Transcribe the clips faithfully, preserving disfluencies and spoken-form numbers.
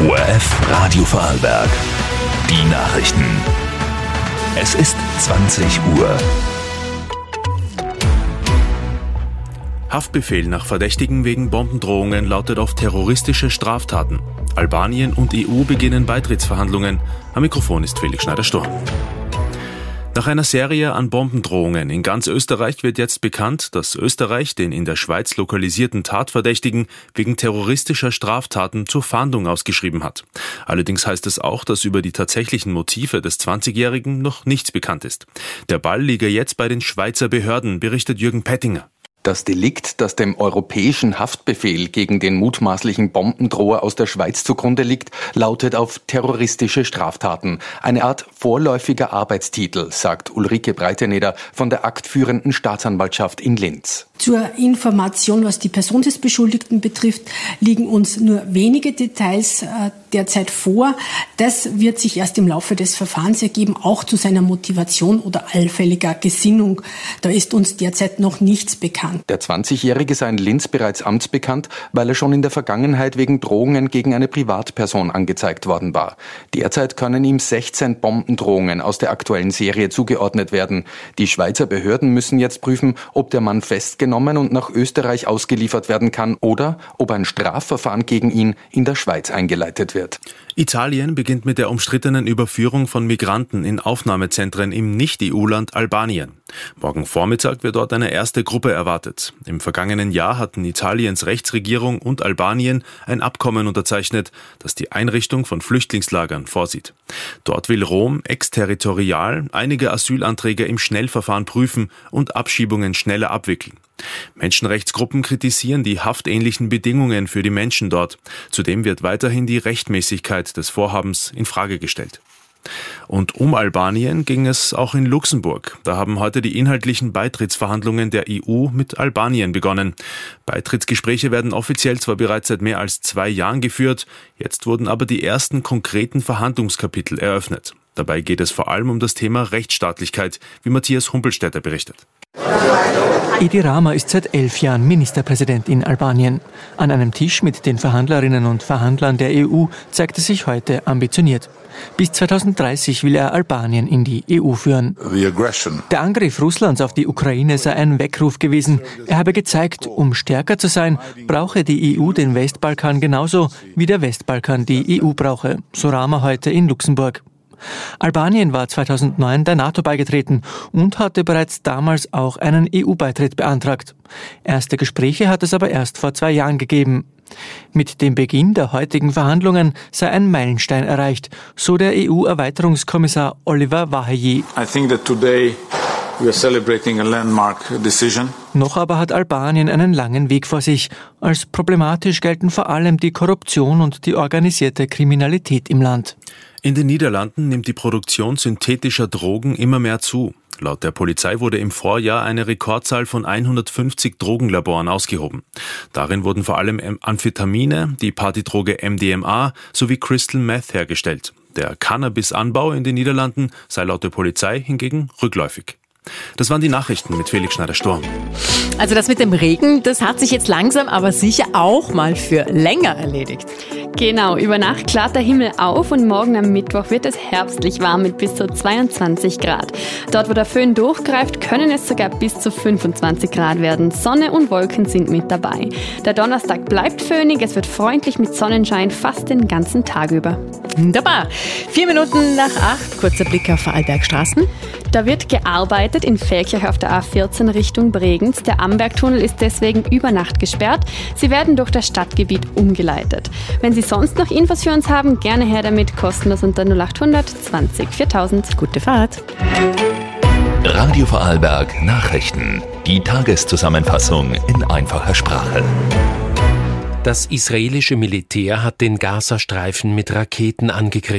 O R F Radio Vorarlberg. Die Nachrichten. Es ist zwanzig Uhr. Haftbefehl nach Verdächtigen wegen Bombendrohungen lautet auf terroristische Straftaten. Albanien und E U beginnen Beitrittsverhandlungen. Am Mikrofon ist Felix Schneider-Sturm. Nach einer Serie an Bombendrohungen in ganz Österreich wird jetzt bekannt, dass Österreich den in der Schweiz lokalisierten Tatverdächtigen wegen terroristischer Straftaten zur Fahndung ausgeschrieben hat. Allerdings heißt es auch, dass über die tatsächlichen Motive des zwanzigjährigen noch nichts bekannt ist. Der Ball liege jetzt bei den Schweizer Behörden, berichtet Jürgen Pettinger. Das Delikt, das dem europäischen Haftbefehl gegen den mutmaßlichen Bombendroher aus der Schweiz zugrunde liegt, lautet auf terroristische Straftaten. Eine Art vorläufiger Arbeitstitel, sagt Ulrike Breiteneder von der aktführenden Staatsanwaltschaft in Linz. Zur Information, was die Person des Beschuldigten betrifft, liegen uns nur wenige Details äh, derzeit vor. Das wird sich erst im Laufe des Verfahrens ergeben, auch zu seiner Motivation oder allfälliger Gesinnung. Da ist uns derzeit noch nichts bekannt. Der zwanzigjährige sei in Linz bereits amtsbekannt, weil er schon in der Vergangenheit wegen Drohungen gegen eine Privatperson angezeigt worden war. Derzeit können ihm sechzehn Bombendrohungen aus der aktuellen Serie zugeordnet werden. Die Schweizer Behörden müssen jetzt prüfen, ob der Mann festgenommen und nach Österreich ausgeliefert werden kann oder ob ein Strafverfahren gegen ihn in der Schweiz eingeleitet wird. Italien beginnt mit der umstrittenen Überführung von Migranten in Aufnahmezentren im Nicht-E U-Land Albanien. Morgen Vormittag wird dort eine erste Gruppe erwartet. Im vergangenen Jahr hatten Italiens Rechtsregierung und Albanien ein Abkommen unterzeichnet, das die Einrichtung von Flüchtlingslagern vorsieht. Dort will Rom exterritorial einige Asylanträge im Schnellverfahren prüfen und Abschiebungen schneller abwickeln. Menschenrechtsgruppen kritisieren die haftähnlichen Bedingungen für die Menschen dort. Zudem wird weiterhin die Rechtmäßigkeit des Vorhabens in Frage gestellt. Und um Albanien ging es auch in Luxemburg. Da haben heute die inhaltlichen Beitrittsverhandlungen der E U mit Albanien begonnen. Beitrittsgespräche werden offiziell zwar bereits seit mehr als zwei Jahren geführt, jetzt wurden aber die ersten konkreten Verhandlungskapitel eröffnet. Dabei geht es vor allem um das Thema Rechtsstaatlichkeit, wie Matthias Humpelstädter berichtet. Edi Rama ist seit elf Jahren Ministerpräsident in Albanien. An einem Tisch mit den Verhandlerinnen und Verhandlern der E U zeigt er sich heute ambitioniert. Bis zweitausenddreißig will er Albanien in die E U führen. Der Angriff Russlands auf die Ukraine sei ein Weckruf gewesen. Er habe gezeigt, um stärker zu sein, brauche die E U den Westbalkan genauso, wie der Westbalkan die E U brauche, so Rama heute in Luxemburg. Albanien war zweitausendneun der NATO beigetreten und hatte bereits damals auch einen E U-Beitritt beantragt. Erste Gespräche hat es aber erst vor zwei Jahren gegeben. Mit dem Beginn der heutigen Verhandlungen sei ein Meilenstein erreicht, so der E U-Erweiterungskommissar Oliver Vahey. I think that today we are celebrating a landmark decision. Noch aber hat Albanien einen langen Weg vor sich. Als problematisch gelten vor allem die Korruption und die organisierte Kriminalität im Land. In den Niederlanden nimmt die Produktion synthetischer Drogen immer mehr zu. Laut der Polizei wurde im Vorjahr eine Rekordzahl von hundertfünfzig Drogenlaboren ausgehoben. Darin wurden vor allem Amphetamine, die Partydroge M D M A sowie Crystal Meth hergestellt. Der Cannabisanbau in den Niederlanden sei laut der Polizei hingegen rückläufig. Das waren die Nachrichten mit Felix Schneider-Sturm. Also das mit dem Regen, das hat sich jetzt langsam aber sicher auch mal für länger erledigt. Genau, über Nacht klart der Himmel auf und morgen am Mittwoch wird es herbstlich warm mit bis zu zweiundzwanzig Grad. Dort, wo der Föhn durchgreift, können es sogar bis zu fünfundzwanzig Grad werden. Sonne und Wolken sind mit dabei. Der Donnerstag bleibt föhnig, es wird freundlich mit Sonnenschein fast den ganzen Tag über. Wunderbar. Vier Minuten nach acht, kurzer Blick auf Vorarlbergstraßen. Da wird gearbeitet in Feldkirch auf der A vierzehn Richtung Bregenz. Der Ambergtunnel ist deswegen über Nacht gesperrt. Sie werden durch das Stadtgebiet umgeleitet. Wenn Sie sonst noch Infos für uns haben, gerne her damit, kostenlos unter null achthundert zwanzig viertausend. Gute Fahrt. Radio Vorarlberg Nachrichten. Die Tageszusammenfassung in einfacher Sprache. Das israelische Militär hat den Gazastreifen mit Raketen angegriffen.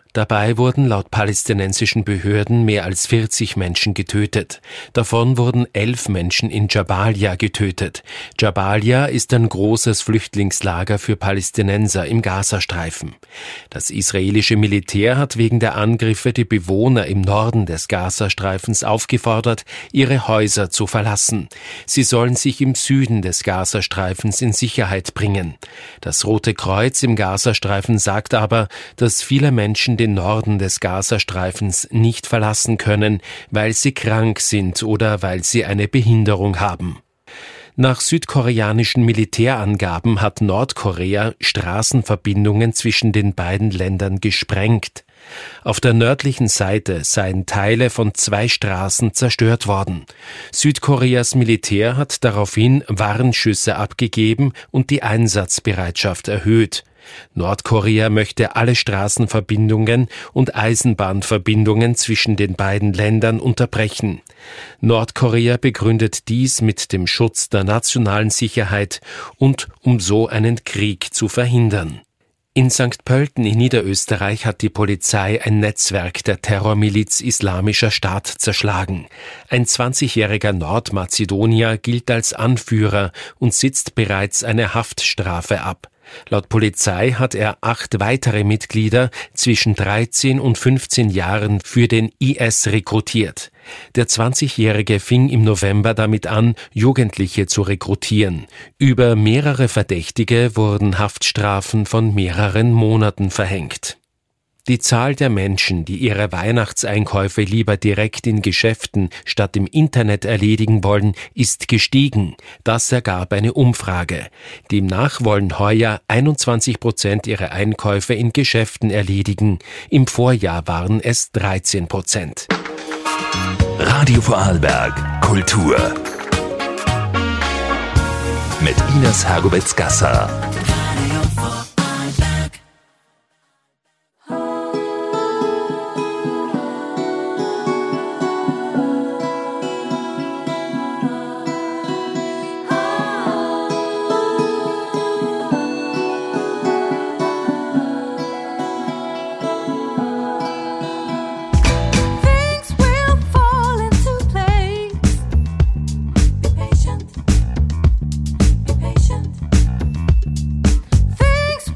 Dabei wurden laut palästinensischen Behörden mehr als vierzig Menschen getötet. Davon wurden elf Menschen in Jabalia getötet. Jabalia ist ein großes Flüchtlingslager für Palästinenser im Gazastreifen. Das israelische Militär hat wegen der Angriffe die Bewohner im Norden des Gazastreifens aufgefordert, ihre Häuser zu verlassen. Sie sollen sich im Süden des Gazastreifens in Sicherheit bringen. Das Rote Kreuz im Gazastreifen sagt aber, dass viele Menschen den Norden des Gazastreifens nicht verlassen können, weil sie krank sind oder weil sie eine Behinderung haben. Nach südkoreanischen Militärangaben hat Nordkorea Straßenverbindungen zwischen den beiden Ländern gesprengt. Auf der nördlichen Seite seien Teile von zwei Straßen zerstört worden. Südkoreas Militär hat daraufhin Warnschüsse abgegeben und die Einsatzbereitschaft erhöht. Nordkorea möchte alle Straßenverbindungen und Eisenbahnverbindungen zwischen den beiden Ländern unterbrechen. Nordkorea begründet dies mit dem Schutz der nationalen Sicherheit und um so einen Krieg zu verhindern. In Sankt Pölten in Niederösterreich hat die Polizei ein Netzwerk der Terrormiliz Islamischer Staat zerschlagen. Ein zwanzigjähriger Nordmazedonier gilt als Anführer und sitzt bereits eine Haftstrafe ab. Laut Polizei hat er acht weitere Mitglieder zwischen dreizehn und fünfzehn Jahren für den I S rekrutiert. Der zwanzigjährige fing im November damit an, Jugendliche zu rekrutieren. Über mehrere Verdächtige wurden Haftstrafen von mehreren Monaten verhängt. Die Zahl der Menschen, die ihre Weihnachtseinkäufe lieber direkt in Geschäften statt im Internet erledigen wollen, ist gestiegen. Das ergab eine Umfrage. Demnach wollen heuer einundzwanzig Prozent ihrer Einkäufe in Geschäften erledigen. Im Vorjahr waren es dreizehn Prozent. Radio Vorarlberg Kultur mit Ines Hergowitz-Gasser. Things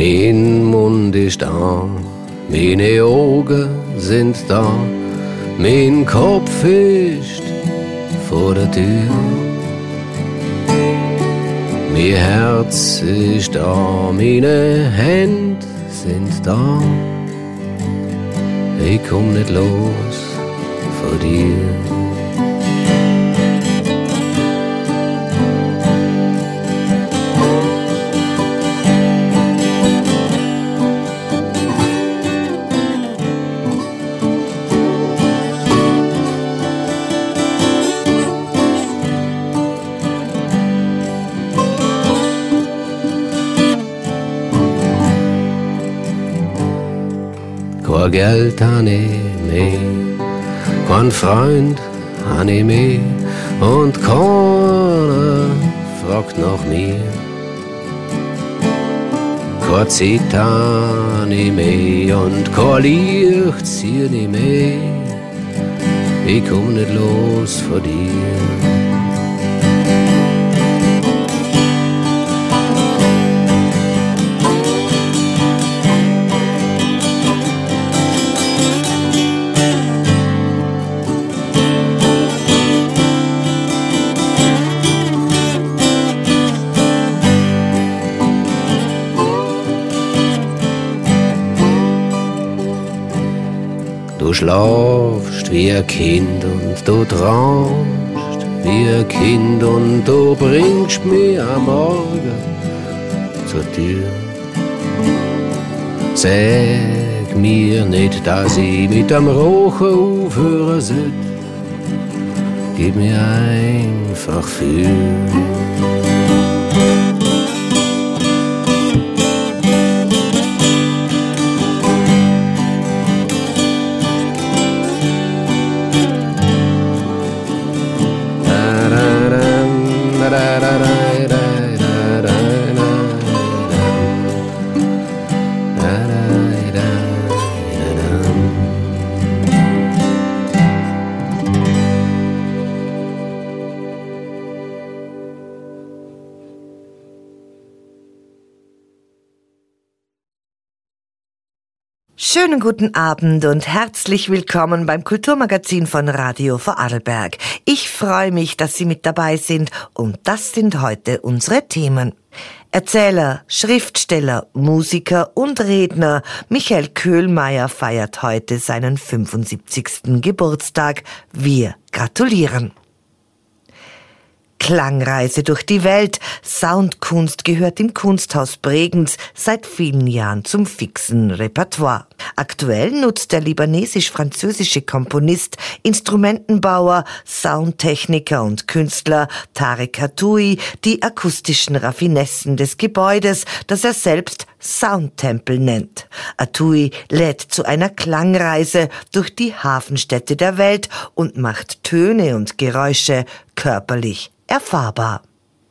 Mein Mund ist da, meine Augen sind da, mein Kopf ist vor der Tür. Mein Herz ist da, meine Hände sind da. Ich komm nicht los von dir. Kein Geld han ich mehr, kein Freund han ich mehr und keiner fragt nach mir. Kein Zeit han ich mehr und kein Licht zieh ich mehr. Ich komm nicht los von dir. Du schlafst wie ein Kind und du traumst wie ein Kind und du bringst mich am Morgen zur Tür. Sag mir nicht, dass ich mit dem Rauchen aufhören soll. Gib mir einfach viel. Schönen guten Abend und herzlich willkommen beim Kulturmagazin von Radio Vorarlberg. Ich freue mich, dass Sie mit dabei sind und das sind heute unsere Themen. Erzähler, Schriftsteller, Musiker und Redner Michael Köhlmeier feiert heute seinen fünfundsiebzigsten Geburtstag. Wir gratulieren. Klangreise durch die Welt. Soundkunst gehört im Kunsthaus Bregenz seit vielen Jahren zum fixen Repertoire. Aktuell nutzt der libanesisch-französische Komponist, Instrumentenbauer, Soundtechniker und Künstler Tarek Hatoui die akustischen Raffinessen des Gebäudes, das er selbst Soundtempel nennt. Hatoui lädt zu einer Klangreise durch die Hafenstädte der Welt und macht Töne und Geräusche körperlich erfahrbar.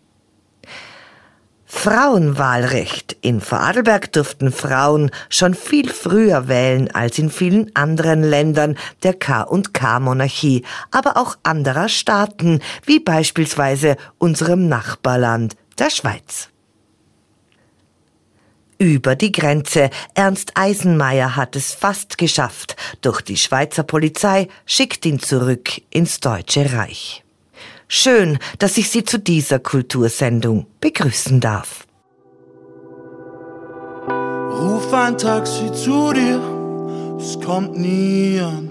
Frauenwahlrecht. In Vorarlberg durften Frauen schon viel früher wählen als in vielen anderen Ländern der K und K-Monarchie, aber auch anderer Staaten, wie beispielsweise unserem Nachbarland, der Schweiz. Über die Grenze. Ernst Eisenmeyer hat es fast geschafft, doch die Schweizer Polizei schickt ihn zurück ins Deutsche Reich. Schön, dass ich Sie zu dieser Kultursendung begrüßen darf. Ruf ein Taxi zu dir, es kommt nie an.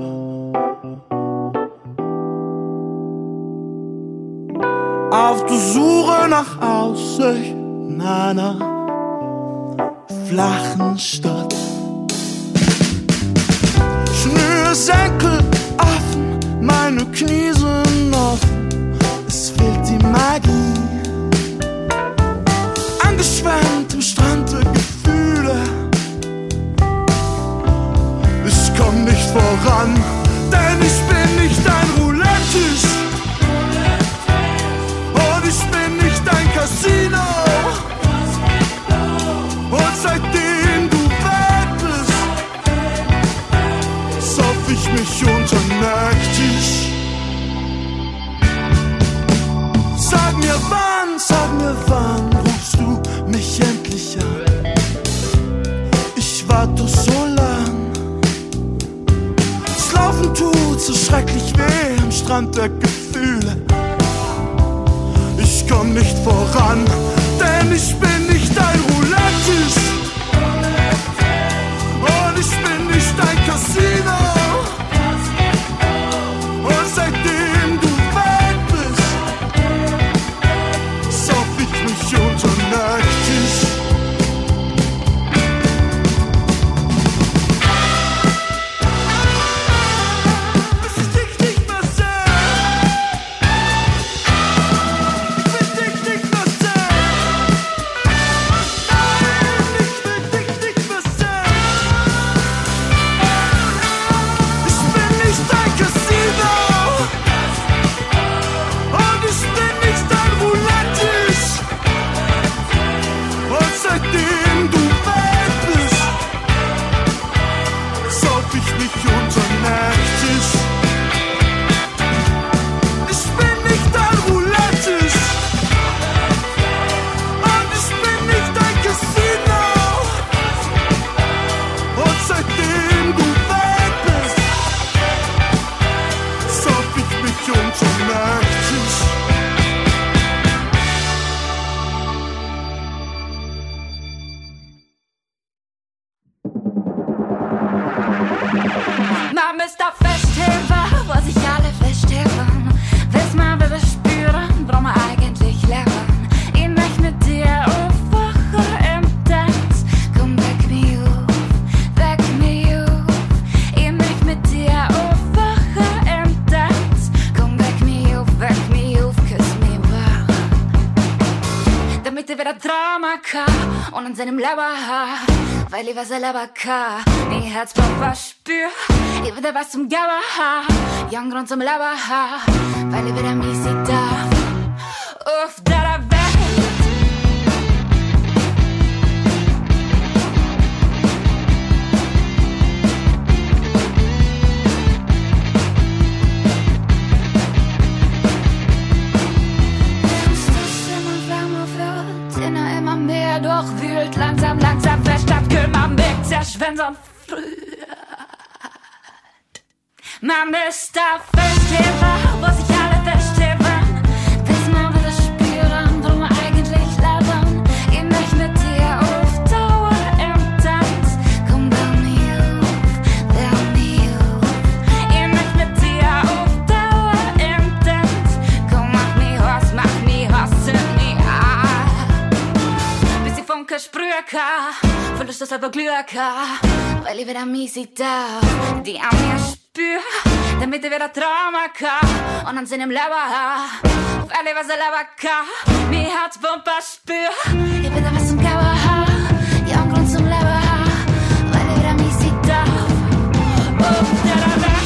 Auf der Suche nach Aussicht in einer flachen Stadt. Schnürsenkel offen, meine Knie sind offen. Es fehlt die Magie, angeschwemmt im Strand der Gefühle. Ich komm nicht voran, denn ich bin nicht ein Roulette-Tisch. Und ich bin nicht ein Casino. Und seitdem du weg bist, sauf ich mich unter Nacktisch. Auto so lang. Das Laufen tut so schrecklich weh am Strand der Gefühle. Ich komm nicht voran, denn ich bin nicht ein Roulette-Tisch. Und ich bin nicht ein Casino. Und seitdem du weg bist, sauf ich mich unter den Nachttisch. Und an seinem Lauerhaar, weil ich was er selber kann. Mein Herzblock verspür, ich wieder was zum Gauerhaar. Young Grund zum Lauerhaar, weil ich wieder mich sieht darf. Auf der Welt. Durchwühlt, langsam, langsam verstopft, kühl, man merkt, zerschwänzt und früht. Man ist der Festheber, wo sich alle festheben, bis man wieder spüren, drum eigentlich leben. Ich möchte mit dir auf Dauer im Tanz, komm bei mir auf, bei mir auf. Ich möchte mit dir auf Dauer im Tanz, komm, mach mich was, mach mich was, zünd mich an. Funke sprüher, verlust das aber Glücker, weil ich wieder mich sieht darf, die an mir spür, damit ich wieder Trauma kann und an seinem Lauer, weil ich was er Lauer kann, mir Herzpumper spür, ich bin da was zum Gauer, ja und Grund zum Lauer, weil ich wieder mich sieht darf, auf der Welt.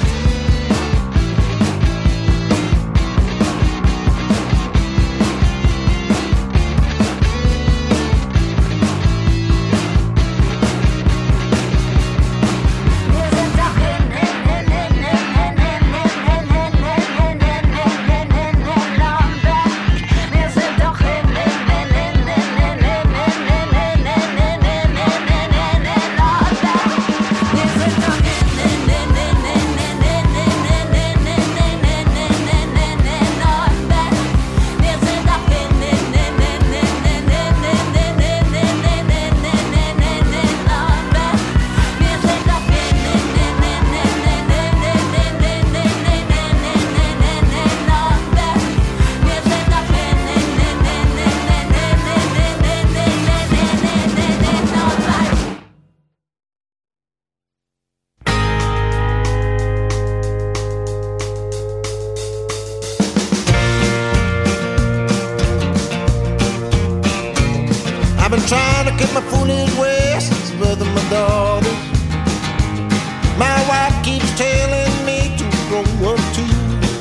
I've been trying to get my foolish ways with my daughter. My wife keeps telling me to grow up too.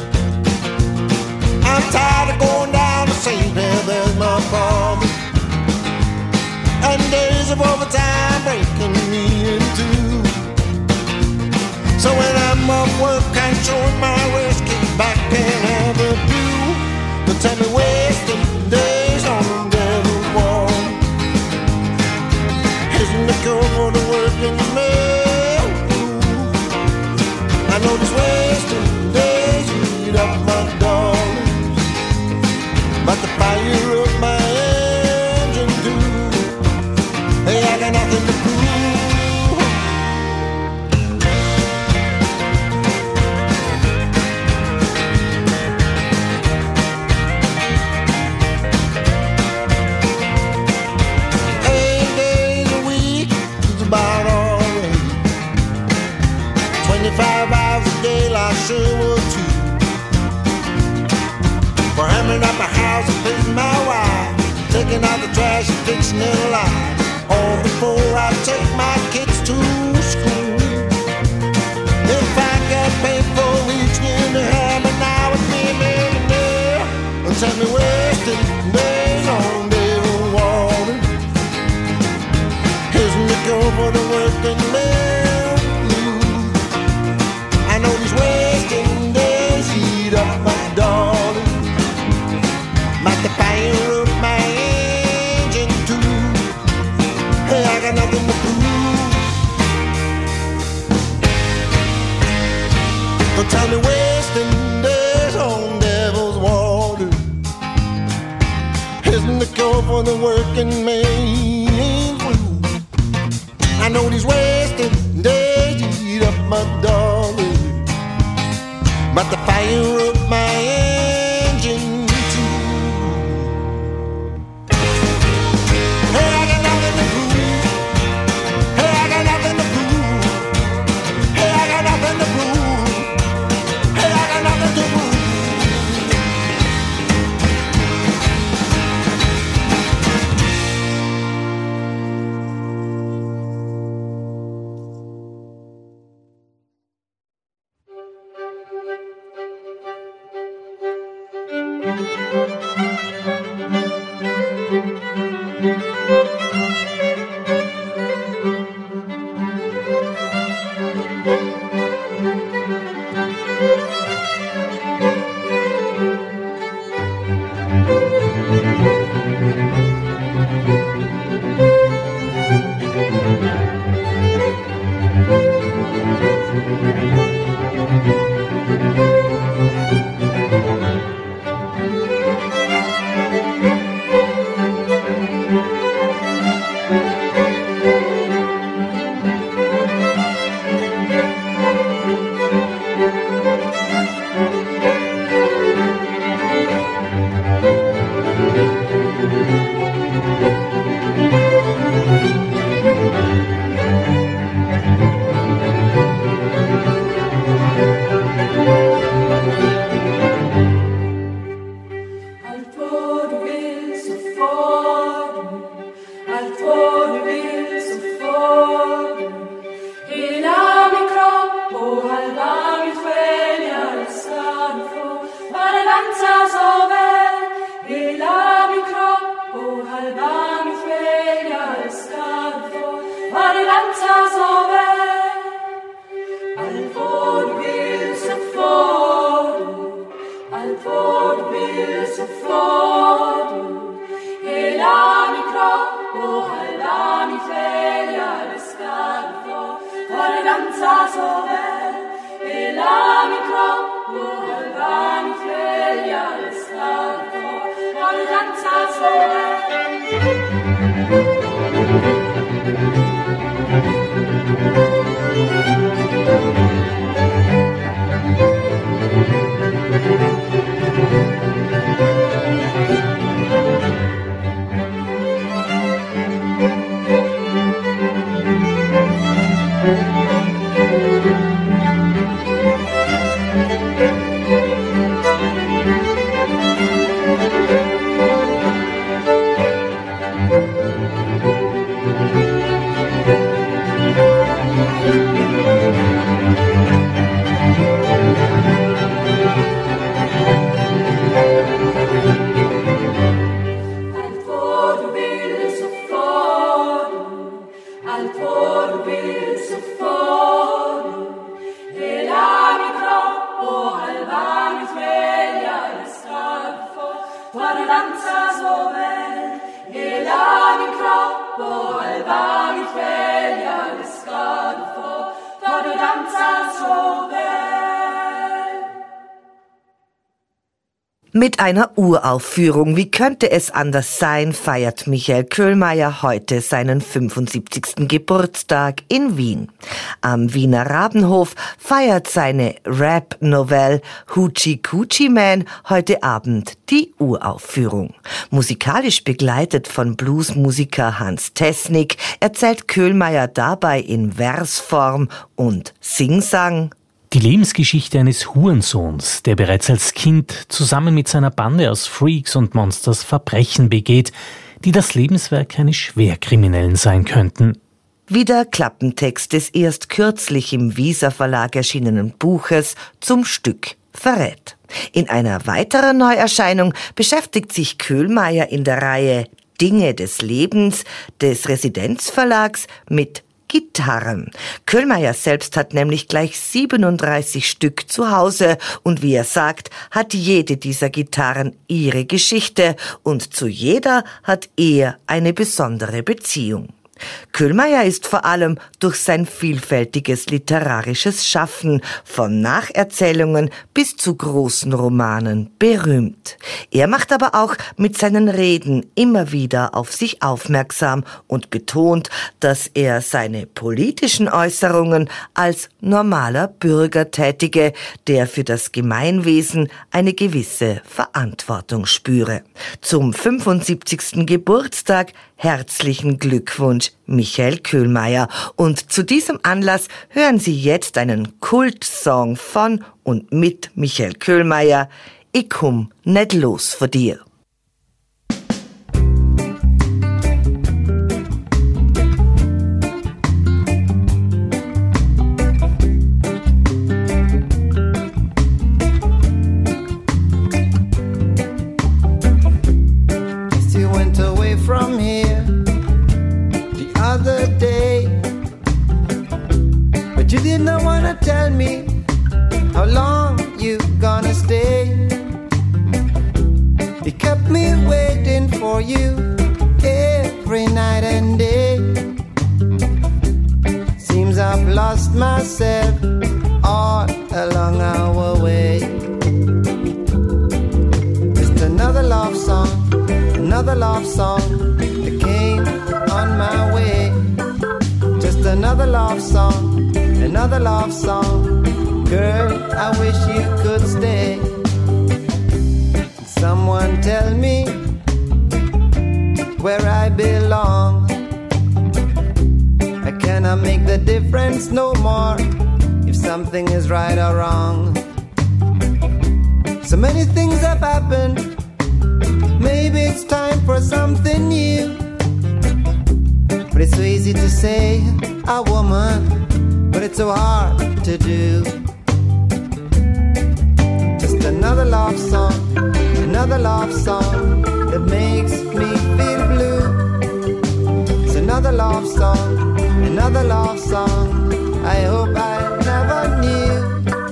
I'm tired of going down to Saint There, there's my father. And days of overtime breaking me in two. So when I'm off work and showing my waist, kick back and have a view. Don't tell me wasting days on the devil wall isn't the cure for the work got nothing to prove. Eight days a week is about all right. Twenty-five hours a day, like sure would too. For hammering up my house and pissing my wife, taking out the trash and fixing it alive. All before I take my kids to school. If I get paid for each in the hammer now, it's me, me, me. And tell me wasting days on David Walden. Isn't the cure for the working man blues? I know these wasting days eat up my darling. Might the fire of my engine too. Hey, I got nothing to prove. Don't tell me wasting days on Devil's Water isn't the cure for the working man's blues. I know these wasting days eat up my darling, but the fire of my engine too. Hey, I got nothing to prove. Hey, I got nothing to prove. Hey, I got nothing to prove. Hey, I got nothing to prove. Mit einer Uraufführung, wie könnte es anders sein, feiert Michael Köhlmeier heute seinen fünfundsiebzigsten Geburtstag in Wien. Am Wiener Rabenhof feiert seine Rap-Novelle Hoochie Coochie Man heute Abend die Uraufführung. Musikalisch begleitet von Bluesmusiker Hans Tesnik erzählt Köhlmeier dabei in Versform und Singsang die Lebensgeschichte eines Hurensohns, der bereits als Kind zusammen mit seiner Bande aus Freaks und Monsters Verbrechen begeht, die das Lebenswerk eines Schwerkriminellen sein könnten. Wie der Klappentext des erst kürzlich im Visa Verlag erschienenen Buches zum Stück verrät. In einer weiteren Neuerscheinung beschäftigt sich Köhlmeier in der Reihe Dinge des Lebens des Residenzverlags mit Gitarren. Köhlmeier selbst hat nämlich gleich siebenunddreißig Stück zu Hause und wie er sagt, hat jede dieser Gitarren ihre Geschichte und zu jeder hat er eine besondere Beziehung. Köhlmeier ist vor allem durch sein vielfältiges literarisches Schaffen von Nacherzählungen bis zu großen Romanen berühmt. Er macht aber auch mit seinen Reden immer wieder auf sich aufmerksam und betont, dass er seine politischen Äußerungen als normaler Bürger tätige, der für das Gemeinwesen eine gewisse Verantwortung spüre. Zum fünfundsiebzigsten Geburtstag herzlichen Glückwunsch, Michael Köhlmeier. Und zu diesem Anlass hören Sie jetzt einen Kultsong von und mit Michael Köhlmeier, Ich komm nicht los von dir. From here the other day, but you did not wanna tell me how long you gonna stay. You kept me waiting for you every night and day. Seems I've lost myself all along our way. Just another love song, another love song that came on my way. Just another love song, another love song. Girl, I wish you could stay. Someone tell me where I belong. I cannot make the difference no more if something is right or wrong. So many things have happened. Maybe it's time for something new. But it's so easy to say, a woman, but it's so hard to do. Just another love song, another love song that makes me feel blue. It's another love song, another love song I hope I never knew.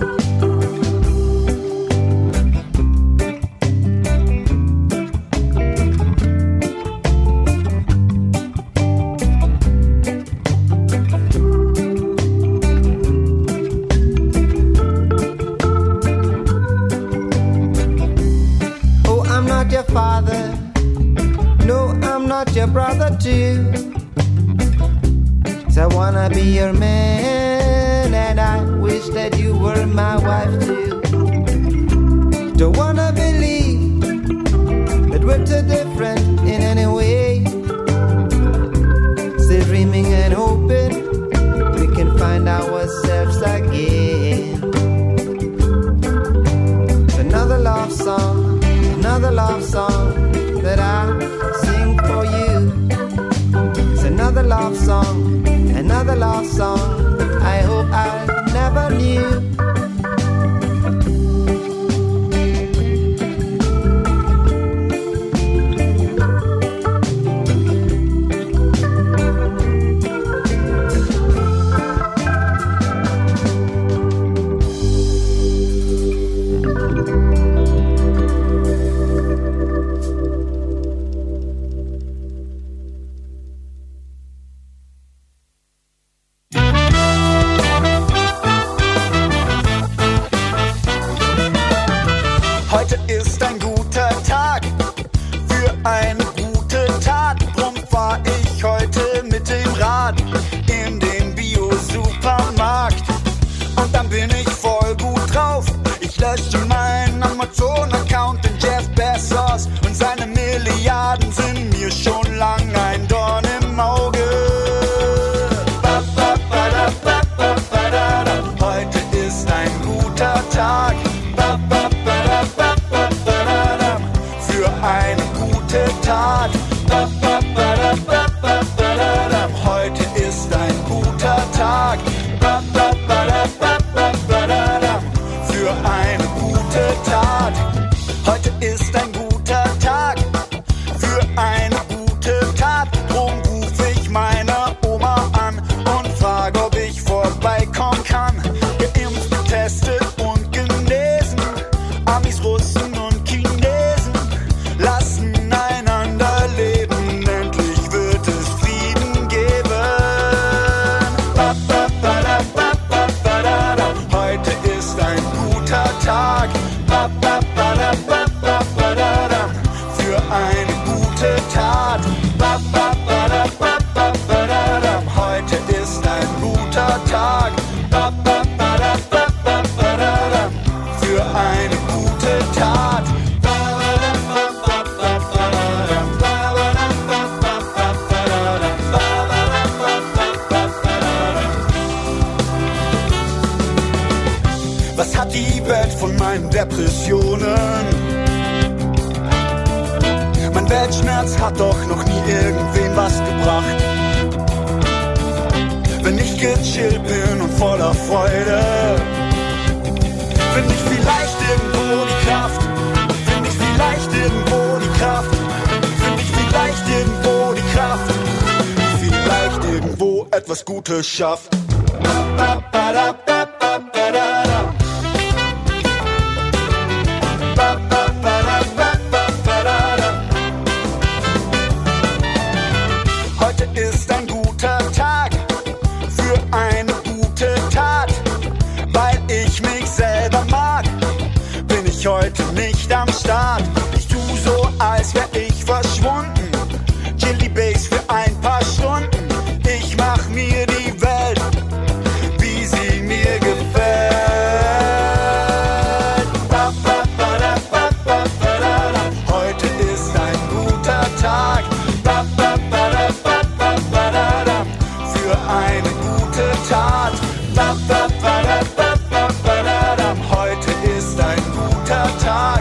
Father, no, I'm not your brother too. So I wanna be your man, and I wish that you were my wife too. Don't wanna believe that we're too different in any way. Still dreaming and hoping we can find ourselves again. It's another love song, another love song that I sing for you. It's another love song, another love song I hope I never knew. möchte meinen Amazon-Account, den Jeff Bezos und seine Milliarden sind mir schon lang ein Dorn im Auge. Heute ist ein guter Tag für eine gute Tat. Heute ist ein guter Tag für eine gute Tat. Heute ist ein guter Tag für eine gute Tat. Drum rufe ich meine Oma an und frage, ob ich vorbeikommen kann. Geimpft, getestet und genesen. Amis, Russen und Chinesen lassen einander leben. Endlich wird es Frieden geben. Heute ist ein guter Tag für eine gute Tat. Heute ist ein guter Tag für eine gute Tat. Was hat die Welt von meinen Depressionen? Mein Weltschmerz hat doch noch nie irgendwen was gebracht. Wenn ich gechillt bin und voller Freude, finde ich vielleicht irgendwo die Kraft. Finde ich vielleicht irgendwo die Kraft. Finde ich vielleicht irgendwo die Kraft. Vielleicht irgendwo etwas Gutes schafft. Heute ist ein guter Tag für eine gute Tat. Weil ich mich selber mag, bin ich heute nicht am Start. Ich tu so, als wär ich verschwunden. Chill die Bass für ein paar Stunden. Ich mach mir die Welt, wie sie mir gefällt. Heute ist ein guter Tag für eine gute Tat. Heute ist ein guter Tag.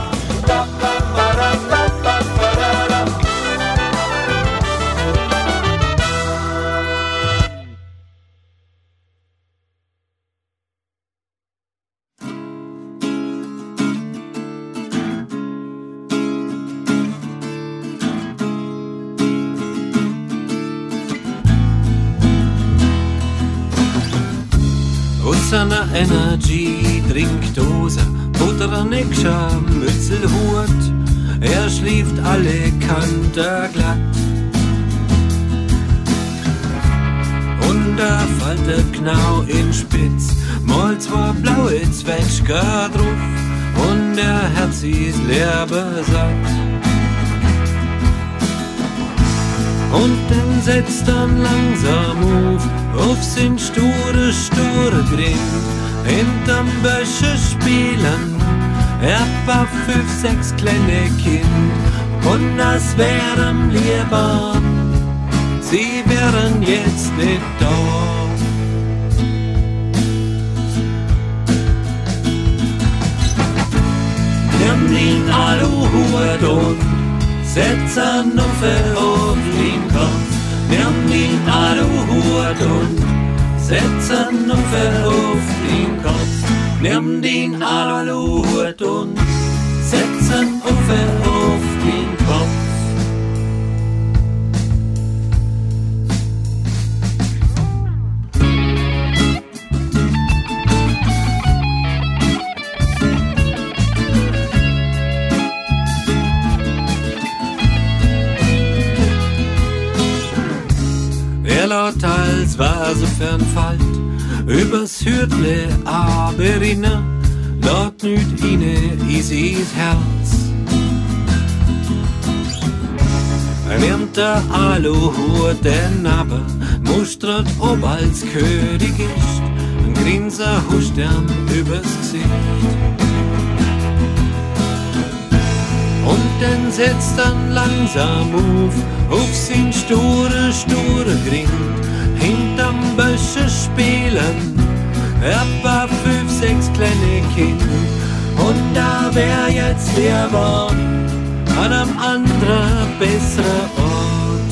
Seiner Energy, Trinkdose, Butterneckscher, Mützelhut. Er schläft alle Kanten glatt. Und er fällt der Knau in Spitz, mal zwei blaue Zwetschger drauf. Und der Herz ist leer besatt. Und dann setzt dann langsam auf, auf sin sture, sture Grind. Hinterm Bösche spielen, etwa fünf, sechs kleine Kind. Und das wären lieber, sie wären jetzt nicht da. Nimm den Aluhut und setz einen Nuffel auf den Kopf. Nimm den Aluhut und setz einen Nuffel auf den Kopf. Nimm den Aluhut und setz einen Nuffel auf den Kopf. Als war so fernfallt, übers Hürtle aber inne, dort nüt ine isis Herz. Er nimmt der Aluhut den aber, mustert ob als König ist, ein Grinser huscht ihm übers Gesicht. und dann setzt dann langsam auf, auf sin sture, sture Grind. Hinterm Büsche spielen, etwa fünf, sechs kleine Kinder. Und da wär jetzt der Wort an einem anderen, besseren Ort.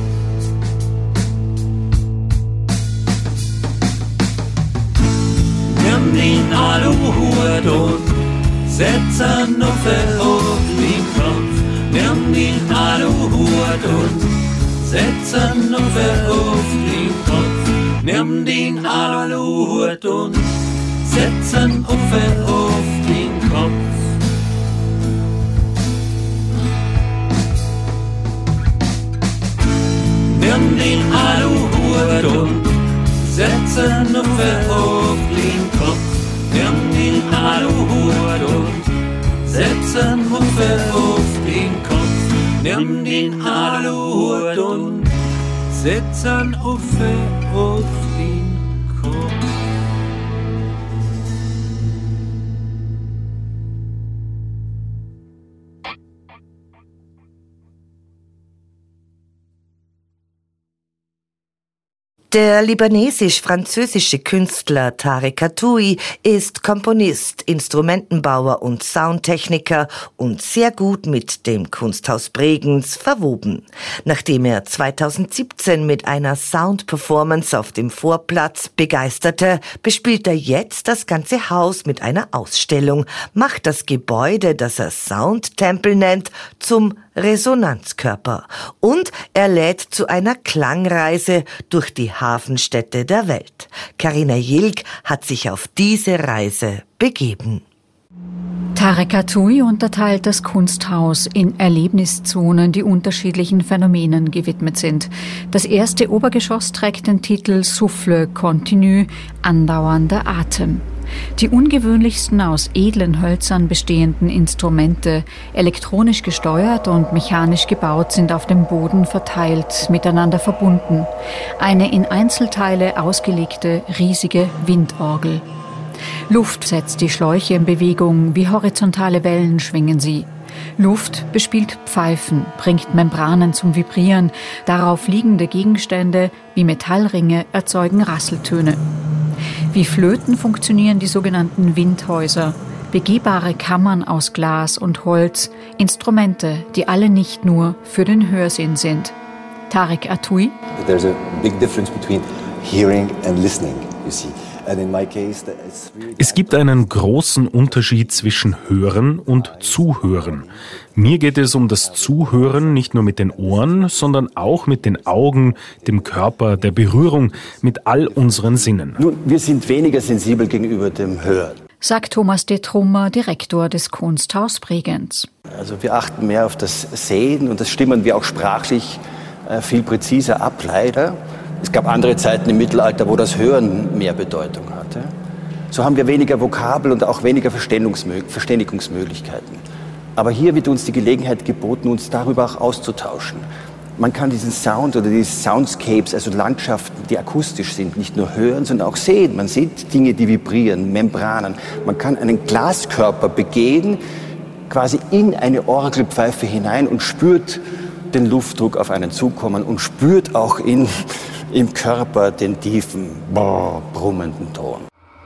Nimm den Aluhut und setz ihn auf den Kopf. Nimm den Aluhut und setz ihn auf den Kopf. Nimm den Aluhut und setz ihn auf den Kopf. Nimm den Aluhut und setz ihn auf den Kopf. Nimm den Aluhut und setz ihn auf den Kopf. Nimm den Aluhut und setz ihn auf den Kopf. Der libanesisch-französische Künstler Tarek Atoui ist Komponist, Instrumentenbauer und Soundtechniker und sehr gut mit dem Kunsthaus Bregenz verwoben. Nachdem er zweitausendsiebzehn mit einer Sound-Performance auf dem Vorplatz begeisterte, bespielt er jetzt das ganze Haus mit einer Ausstellung, macht das Gebäude, das er Soundtempel nennt, zum Resonanzkörper und er lädt zu einer Klangreise durch die Hafenstädte der Welt. Carina Jilk hat sich auf diese Reise begeben. Tarek Atoui unterteilt das Kunsthaus in Erlebniszonen, die unterschiedlichen Phänomenen gewidmet sind. Das erste Obergeschoss trägt den Titel Souffle continu, andauernder Atem. Die ungewöhnlichsten aus edlen Hölzern bestehenden Instrumente, elektronisch gesteuert und mechanisch gebaut, sind auf dem Boden verteilt, miteinander verbunden. Eine in Einzelteile ausgelegte, riesige Windorgel. Luft setzt die Schläuche in Bewegung, wie horizontale Wellen schwingen sie. Luft bespielt Pfeifen, bringt Membranen zum Vibrieren, darauf liegende Gegenstände wie Metallringe erzeugen Rasseltöne. Wie Flöten funktionieren die sogenannten Windhäuser, begehbare Kammern aus Glas und Holz, Instrumente, die alle nicht nur für den Hörsinn sind. Tarek Atoui. There's a big difference between hearing and listening, you see. Es gibt einen großen Unterschied zwischen Hören und Zuhören. Mir geht es um das Zuhören nicht nur mit den Ohren, sondern auch mit den Augen, dem Körper, der Berührung, mit all unseren Sinnen. Nun, wir sind weniger sensibel gegenüber dem Hören, sagt Thomas de Trummer, Direktor des Kunsthaus Bregenz. Also wir achten mehr auf das Sehen und das stimmen wir auch sprachlich viel präziser ab, leider. Es gab andere Zeiten im Mittelalter, wo das Hören mehr Bedeutung hatte. So haben wir weniger Vokabel und auch weniger Verständigungsmöglichkeiten. Aber hier wird uns die Gelegenheit geboten, uns darüber auch auszutauschen. Man kann diesen Sound oder diese Soundscapes, also Landschaften, die akustisch sind, nicht nur hören, sondern auch sehen. Man sieht Dinge, die vibrieren, Membranen. Man kann einen Glaskörper begehen, quasi in eine Orgelpfeife hinein und spürt den Luftdruck auf einen zukommen und spürt auch in im Körper den tiefen, boah, brummenden Ton.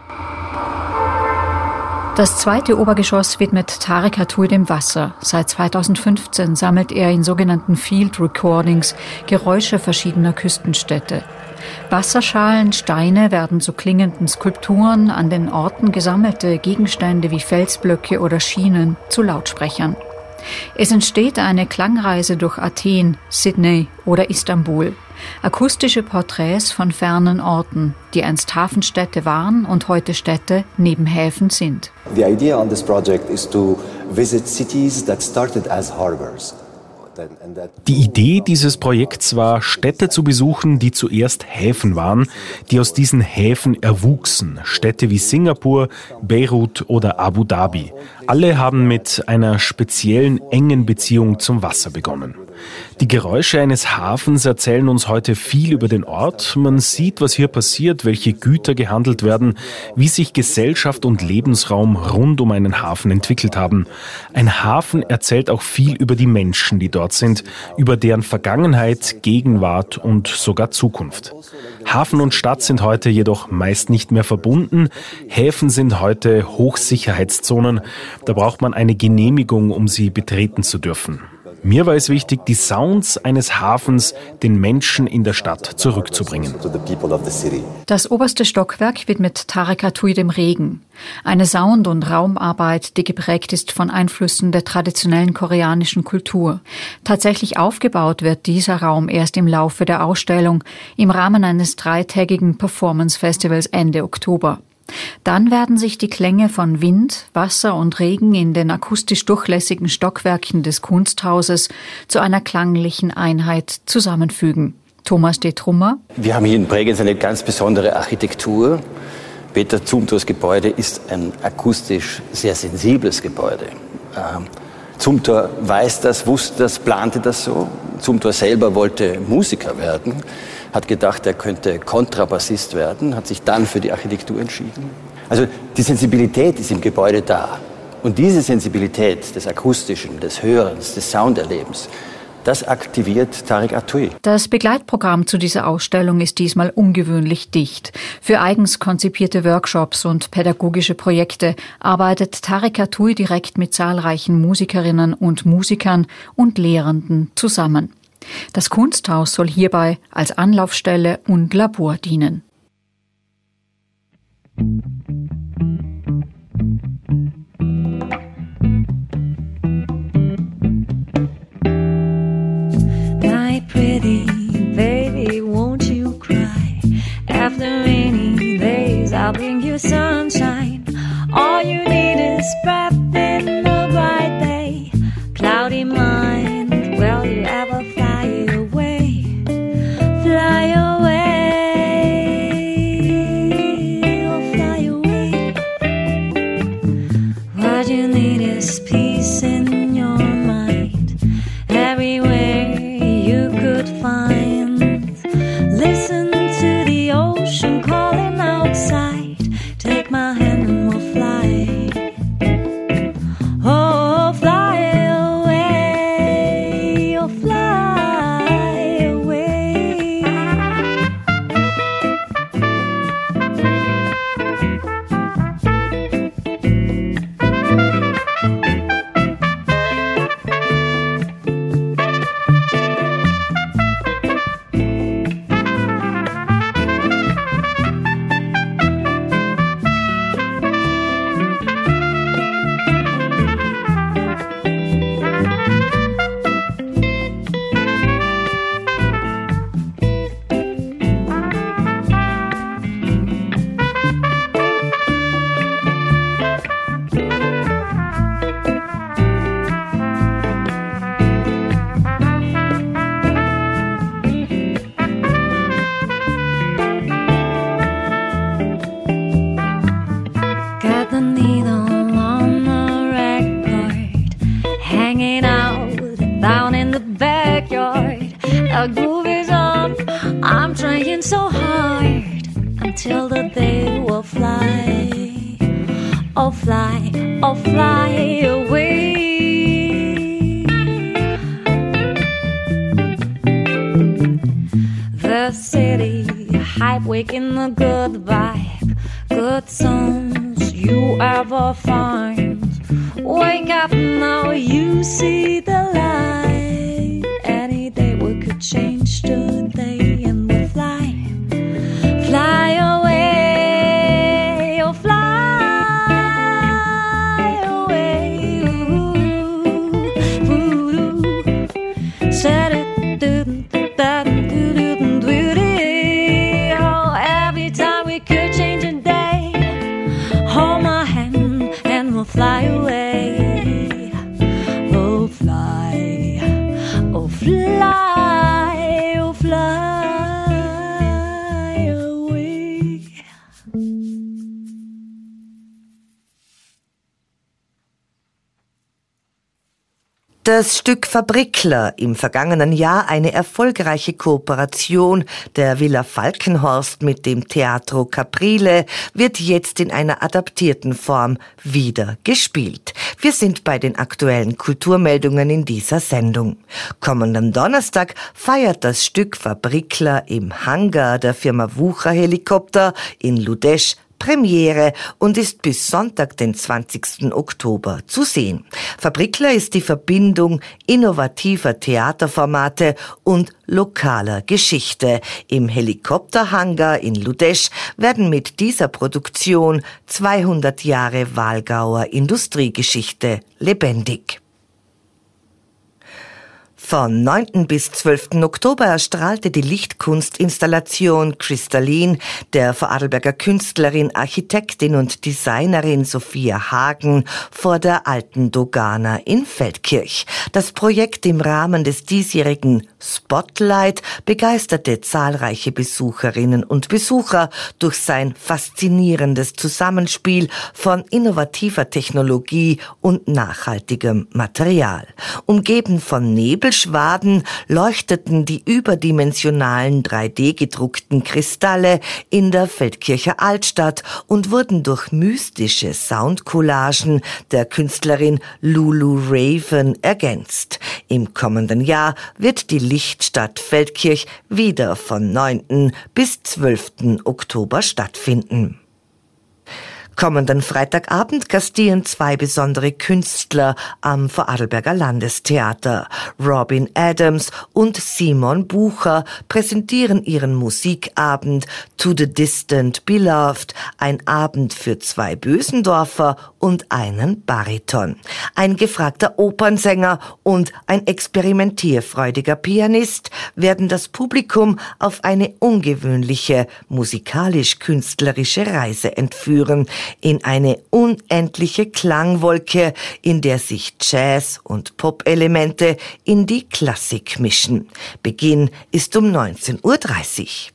Das zweite Obergeschoss widmet Tarek Atoui dem Wasser. Seit zweitausendfünfzehn sammelt er in sogenannten Field Recordings Geräusche verschiedener Küstenstädte. Wasserschalen, Steine werden zu klingenden Skulpturen, an den Orten gesammelte Gegenstände wie Felsblöcke oder Schienen zu Lautsprechern. Es entsteht eine Klangreise durch Athen, Sydney oder Istanbul. Akustische Porträts von fernen Orten, die einst Hafenstädte waren und heute Städte neben Häfen sind. The idea on this project is to visit cities that started as harbors. Die Idee dieses Projekts war, Städte zu besuchen, die zuerst Häfen waren, die aus diesen Häfen erwuchsen. Städte wie Singapur, Beirut oder Abu Dhabi. Alle haben mit einer speziellen, engen Beziehung zum Wasser begonnen. Die Geräusche eines Hafens erzählen uns heute viel über den Ort. Man sieht, was hier passiert, welche Güter gehandelt werden, wie sich Gesellschaft und Lebensraum rund um einen Hafen entwickelt haben. Ein Hafen erzählt auch viel über die Menschen, die dort sind, über deren Vergangenheit, Gegenwart und sogar Zukunft. Hafen und Stadt sind heute jedoch meist nicht mehr verbunden. Häfen sind heute Hochsicherheitszonen. Da braucht man eine Genehmigung, um sie betreten zu dürfen. Mir war es wichtig, die Sounds eines Hafens den Menschen in der Stadt zurückzubringen. Das oberste Stockwerk widmet Tarek Atouy dem Regen. Eine Sound- und Raumarbeit, die geprägt ist von Einflüssen der traditionellen koreanischen Kultur. Tatsächlich aufgebaut wird dieser Raum erst im Laufe der Ausstellung im Rahmen eines dreitägigen Performance-Festivals Ende Oktober. Dann werden sich die Klänge von Wind, Wasser und Regen in den akustisch durchlässigen Stockwerken des Kunsthauses zu einer klanglichen Einheit zusammenfügen. Thomas de Trummer. Wir haben hier in Bregenz eine ganz besondere Architektur. Peter Zumthors Gebäude ist ein akustisch sehr sensibles Gebäude. Ähm, Zumthor weiß das, wusste das, plante das so. Zumthor selber wollte Musiker werden, hat gedacht, er könnte Kontrabassist werden, hat sich dann für die Architektur entschieden. Also die Sensibilität ist im Gebäude da. Und diese Sensibilität des Akustischen, des Hörens, des Sounderlebens, das aktiviert Tarek Atouy. Das Begleitprogramm zu dieser Ausstellung ist diesmal ungewöhnlich dicht. Für eigens konzipierte Workshops und pädagogische Projekte arbeitet Tarek Atouy direkt mit zahlreichen Musikerinnen und Musikern und Lehrenden zusammen. Das Kunsthaus soll hierbei als Anlaufstelle und Labor dienen. My pretty baby, won't you cry? After rainy days, I'll bring you sunshine. All you need is breath in a bright day. Cloudy mind, will you ever fly away? Fly away, oh fly away. What you need is peace in your mind. Everywhere you could find. Listen to the ocean calling outside. Take my hand and we'll fly. Oh, fly away, oh, fly away. Got the needle on the record, hanging out down in the backyard. A groove is on, I'm trying so hard until the day will fly. Oh fly, oh fly away. The city hype, waking the good vibe, good songs you ever find. Wake up now, you see the light. Any day we could change today and we'll fly. Fly away, oh fly away. Ooh, ooh, ooh. Said it, didn't, that, didn't, didn't. Oh, every time we could change a day. Hold my hand and we'll fly away. Oh, fly. Das Stück Fabrikler, im vergangenen Jahr eine erfolgreiche Kooperation der Villa Falkenhorst mit dem Teatro Caprile, wird jetzt in einer adaptierten Form wieder gespielt. Wir sind bei den aktuellen Kulturmeldungen in dieser Sendung. Kommenden Donnerstag feiert das Stück Fabrikler im Hangar der Firma Wucher Helikopter in Ludesch Premiere und ist bis Sonntag, den zwanzigsten Oktober, zu sehen. Fabrikler ist die Verbindung innovativer Theaterformate und lokaler Geschichte. Im Helikopterhangar in Ludesch werden mit dieser Produktion zweihundert Jahre Walgauer Industriegeschichte lebendig. Von neunten bis zwölften Oktober erstrahlte die Lichtkunstinstallation Kristallin der Vorarlberger Künstlerin, Architektin und Designerin Sophia Hagen vor der Alten Dogana in Feldkirch. Das Projekt im Rahmen des diesjährigen Spotlight begeisterte zahlreiche Besucherinnen und Besucher durch sein faszinierendes Zusammenspiel von innovativer Technologie und nachhaltigem Material. Umgeben von Nebel Schwaden leuchteten die überdimensionalen drei D gedruckten Kristalle in der Feldkircher Altstadt und wurden durch mystische Soundcollagen der Künstlerin Lulu Raven ergänzt. Im kommenden Jahr wird die Lichtstadt Feldkirch wieder von neunten bis zwölften Oktober stattfinden. Kommenden Freitagabend gastieren zwei besondere Künstler am Vorarlberger Landestheater. Robin Adams und Simon Bucher präsentieren ihren Musikabend To the Distant Beloved, ein Abend für zwei Bösendorfer und einen Bariton. Ein gefragter Opernsänger und ein experimentierfreudiger Pianist werden das Publikum auf eine ungewöhnliche musikalisch-künstlerische Reise entführen, in eine unendliche Klangwolke, in der sich Jazz- und Pop-Elemente in die Klassik mischen. Beginn ist um neunzehn Uhr dreißig.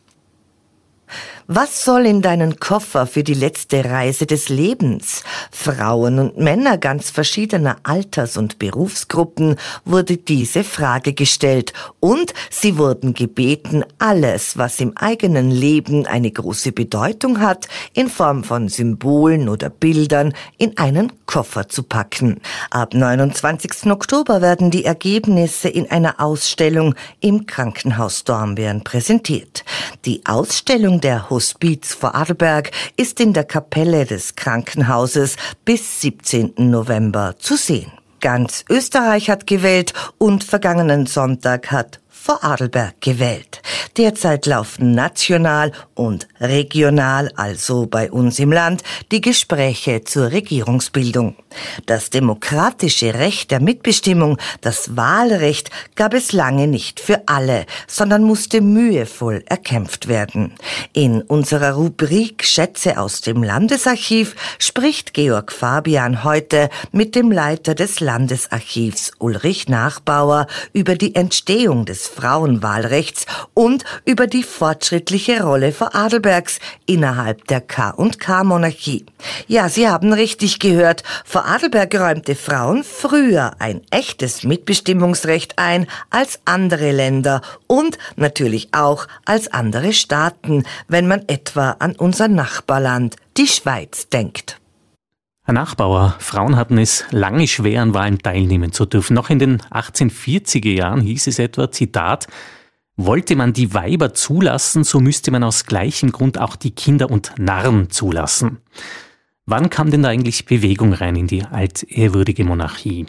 Was soll in deinen Koffer für die letzte Reise des Lebens? Frauen und Männer ganz verschiedener Alters- und Berufsgruppen wurde diese Frage gestellt und sie wurden gebeten, alles, was im eigenen Leben eine große Bedeutung hat, in Form von Symbolen oder Bildern in einen Koffer zu packen. Ab neunundzwanzigsten Oktober werden die Ergebnisse in einer Ausstellung im Krankenhaus Dornbirn präsentiert. Die Ausstellung der Hospiz Vorarlberg ist in der Kapelle des Krankenhauses bis siebzehnten November zu sehen. Ganz Österreich hat gewählt und vergangenen Sonntag hat Vorarlberg gewählt. Derzeit laufen national und regional, also bei uns im Land, die Gespräche zur Regierungsbildung. Das demokratische Recht der Mitbestimmung, das Wahlrecht, gab es lange nicht für alle, sondern musste mühevoll erkämpft werden. In unserer Rubrik Schätze aus dem Landesarchiv spricht Georg Fabian heute mit dem Leiter des Landesarchivs Ulrich Nachbauer über die Entstehung des Frauenwahlrechts und über die fortschrittliche Rolle Vorarlbergs innerhalb der K und K-Monarchie. Ja, Sie haben richtig gehört, Vorarlberg räumte Frauen früher ein echtes Mitbestimmungsrecht ein als andere Länder und natürlich auch als andere Staaten, wenn man etwa an unser Nachbarland, die Schweiz, denkt. Herr Nachbauer, Frauen hatten es lange schwer, an Wahlen teilnehmen zu dürfen. Noch in den achtzehnhundertvierziger Jahren hieß es etwa, Zitat, wollte man die Weiber zulassen, so müsste man aus gleichem Grund auch die Kinder und Narren zulassen. Wann kam denn da eigentlich Bewegung rein in die altehrwürdige Monarchie?